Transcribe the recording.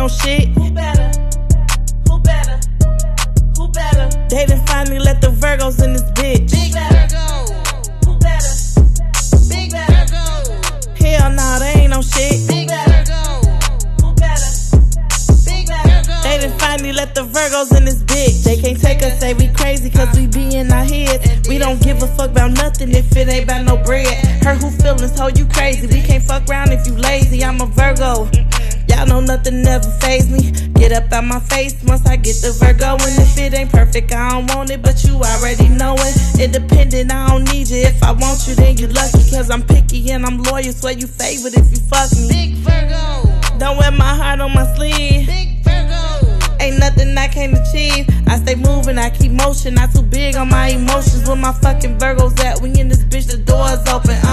on shit. Who better? Who better? Who better? They done finally let the Virgos in this bitch. Big Virgo. Who better? Big Virgo. Hell nah, they ain't on shit. Big Virgo. Who better? Big Virgo. They done finally let the Virgos in this bitch. They can't take us, say we crazy, cause we be in our heads. We don't give a fuck about nothing if it ain't about no bread. Her who feelings, ho, you crazy. We can't fuck around if you lazy. I'm a Virgo. Y'all know nothing never faze me. Get up out my face once I get the Virgo. And if it ain't perfect, I don't want it, but you already know it. Independent, I don't need you. If I want you, then you lucky, cause I'm picky and I'm loyal. Swear you favorite if you fuck me. Big Virgo. Don't wear my heart on my sleeve. Big Virgo. Ain't nothing I can't achieve. I stay moving, I keep motion. Not too big on my emotions. Where my fucking Virgos at? We in this bitch, the doors open.